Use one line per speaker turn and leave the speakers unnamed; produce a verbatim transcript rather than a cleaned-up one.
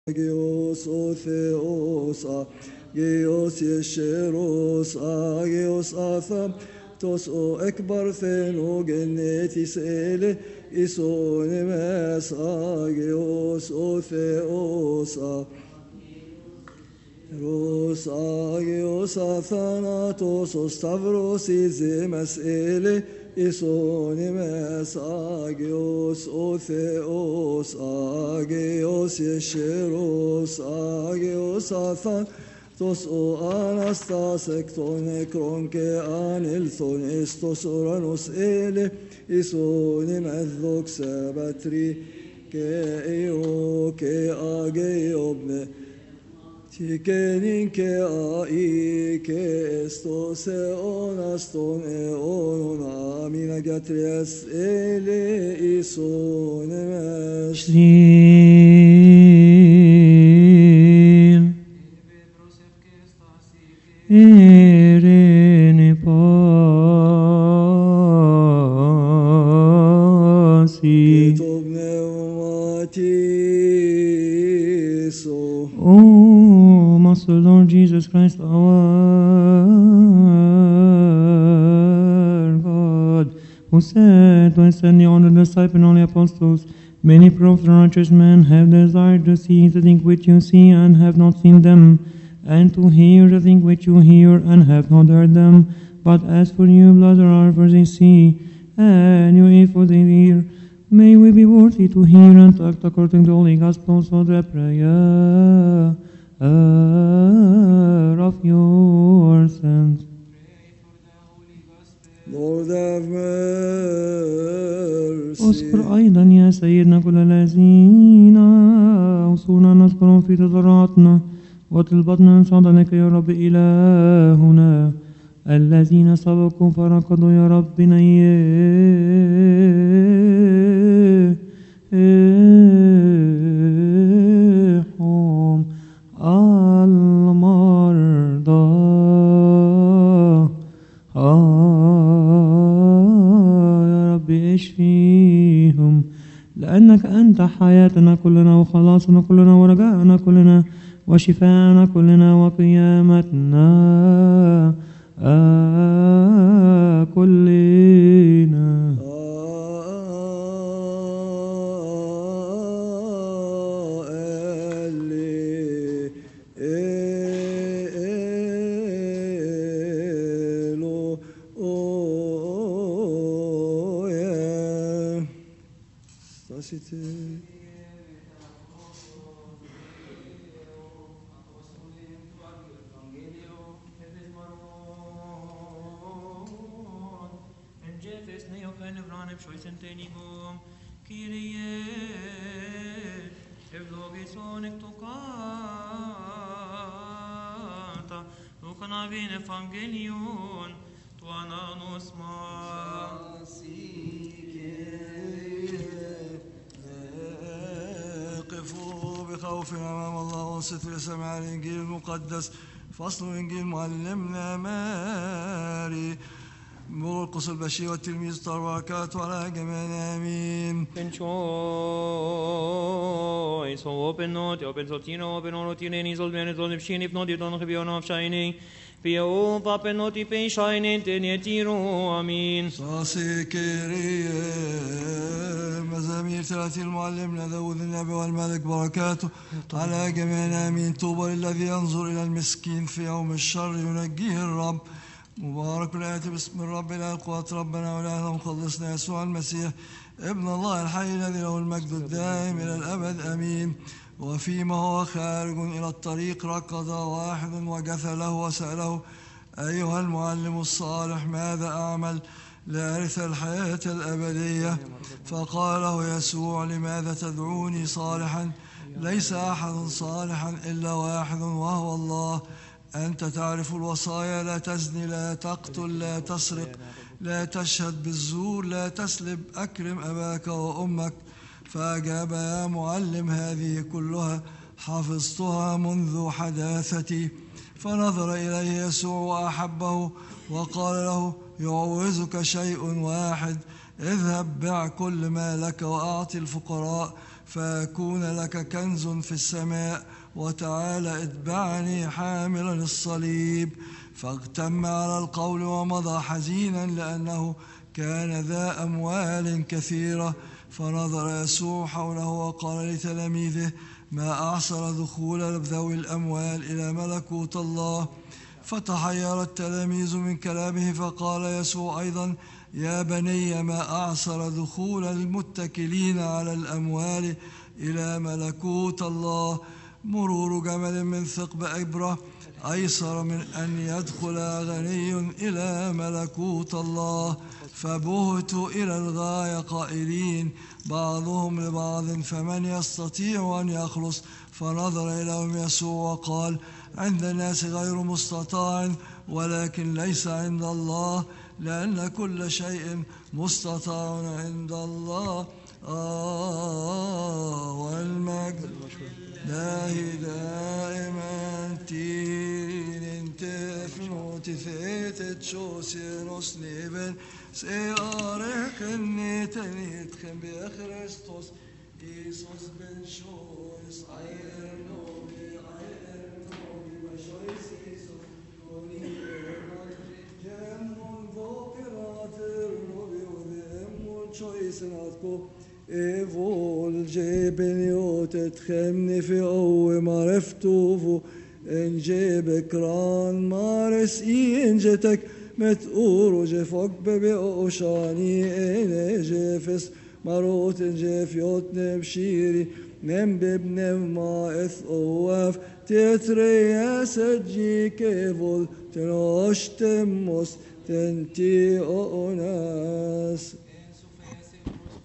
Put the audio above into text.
Agios o Theos, Agios Yesheros, Agios Atham, Tos o Ekbar Theno Genetis Ele, Isonimes, Agios o Theos, Ros Agios Athanatos, o Stavros Izimes Ele, Isonimes, Agios o Theos, Agios Yesheros, Agios Athan, Tos o Anastas Ekton Ekron ke Anilthon Estos Oranus Ele, Isonimes Dok Sabatri ke Eo ke Ageobne, Tikenin ke ai ke estos eonaston eonon amina gatrias ele isonemes.
Shrin Irene pasi
Kitob pneumatiso.
Oh, Master Lord Jesus Christ, our God, who said, when sending on the disciples and all the apostles, many prophets and righteous men have desired to see the things which you see and have not seen them, and to hear the things which you hear and have not heard them. But as for you, blessed are for they see, and you eat for they hear. May we be worthy to hear and to act according to all the Gospels for the prayer of your sons.
Lord have mercy.
اذكر أيضا يا سيدنا كل الذين أوصونا نذكرهم في تضرعاتنا وطلباتنا نصعد لك يا رب إلهنا الذين سبقوا فركضوا يا رب نيحهم المرضى يا رب اشفيهم لأنك أنت حياتنا كلنا وخلاصنا كلنا ورجاءنا كلنا وشفاءنا كلنا وقيامتنا آه كلنا.
Evangelion tuana nosma
قفوا بخوف أمام الله وانصتوا لسماع الإنجيل المقدس. فصل الإنجيل معلمنا ماري مرقس البشير والتلميذ طار بركاته على جميعنا آمين.
Enjoy so open not open so tino open on tine ni sol bene sol pshini if not you don't have enough shining Pio pape noti pe shining tenetiro amin.
صاصي كيرية مزامير ثلاثين المعلم داود النبي والملك بركاته على جميعنا آمين. طوبى للذي ينظر إلى المسكين في يوم الشر ينجيه الرب. مبارك الآتي باسم الرب إله القوات ربنا وإلهنا ومخلصنا يسوع المسيح ابن الله الحي الذي له المجد الدائم إلى الأبد آمين. وفيما هو خارج إلى الطريق ركض واحد وجثى له وسأله أيها المعلم الصالح ماذا أعمل لأرث الحياة الأبدية؟ فقال له يسوع لماذا تدعوني صالحا؟ ليس أحد صالحا إلا واحد وهو الله. أنت تعرف الوصايا: لا تزني، لا تقتل، لا تسرق، لا تشهد بالزور، لا تسلب، أكرم أباك وأمك. فأجاب: يا معلم هذه كلها حفظتها منذ حداثتي. فنظر إليه يسوع وأحبه وقال له: يعوزك شيء واحد، اذهب بع كل ما لك وأعطي الفقراء فيكون لك كنز في السماء، وتعال اتبعني حاملا الصليب. فاغتم على القول ومضى حزينا لأنه كان ذا أموال كثيرة. فنظر يسوع حوله وقال لتلاميذه: ما أعسر دخول ذوي الأموال إلى ملكوت الله. فتحير التلاميذ من كلامه، فقال يسوع أيضا: يا بني، ما أعسر دخول المتكلين على الأموال إلى ملكوت الله. مرور جمل من ثقب إبرة أيسر من أن يدخل غني إلى ملكوت الله. فبهت إلى الغاية قائلين بعضهم لبعض: فمن يستطيع أن يخلص؟ فنظر إليهم يسوع وقال: عند الناس غير مستطاع، ولكن ليس عند الله، لأن كل شيء مستطاع عند الله. آه والمجد لله دائما. تين انتفنوت ثيتت شو سينوس نيبن سيارك النيتنيت خم بخريستوس إيسوس بن شويس عير نوبي عير نوبي بشويس إيسوس كوني جمون فوقراتر نوبي وذيمون شويس ناتكو إيفول جيبنيوت تخمني في قوة معرفتوفو إن جيبك ران مارس إنجتك متقورو جفوك ببي أوشاني إني جيفس مروت جيفيوت نبشيري نم ببنم ما إث أواف تتري سجي كيفول تنوش تموس تنتي أوناس.